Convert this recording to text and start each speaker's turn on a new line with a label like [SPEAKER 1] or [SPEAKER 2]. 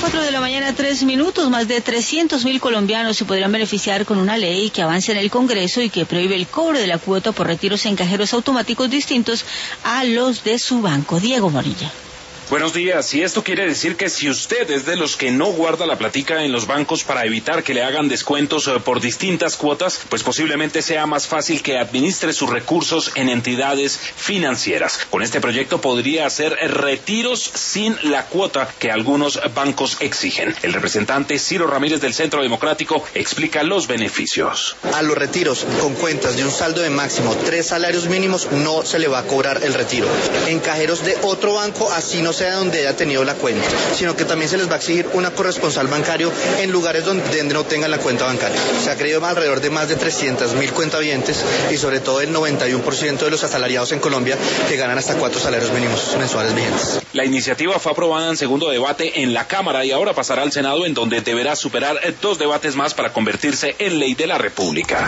[SPEAKER 1] 4 de la mañana, 3 minutos. Más de 300.000 colombianos se podrían beneficiar con una ley que avanza en el Congreso y que prohíbe el cobro de la cuota por retiros en cajeros automáticos distintos a los de su banco. Diego Morilla.
[SPEAKER 2] Buenos días, y esto quiere decir que si usted es de los que no guarda la platica en los bancos para evitar que le hagan descuentos por distintas cuotas, pues posiblemente sea más fácil que administre sus recursos en entidades financieras. Con este proyecto podría hacer retiros sin la cuota que algunos bancos exigen. El representante Ciro Ramírez del Centro Democrático explica los beneficios.
[SPEAKER 3] A los retiros con cuentas de un saldo de máximo 3 salarios mínimos no se le va a cobrar el retiro. En cajeros de otro banco, así no sea donde haya tenido la cuenta, sino que también se les va a exigir una corresponsal bancario en lugares donde no tengan la cuenta bancaria. Se ha creído alrededor de más de 300.000 cuentavientes y sobre todo el 91% de los asalariados en Colombia que ganan hasta 4 salarios mínimos mensuales vigentes.
[SPEAKER 2] La iniciativa fue aprobada en segundo debate en la Cámara y ahora pasará al Senado, en donde deberá superar 2 debates más para convertirse en ley de la República.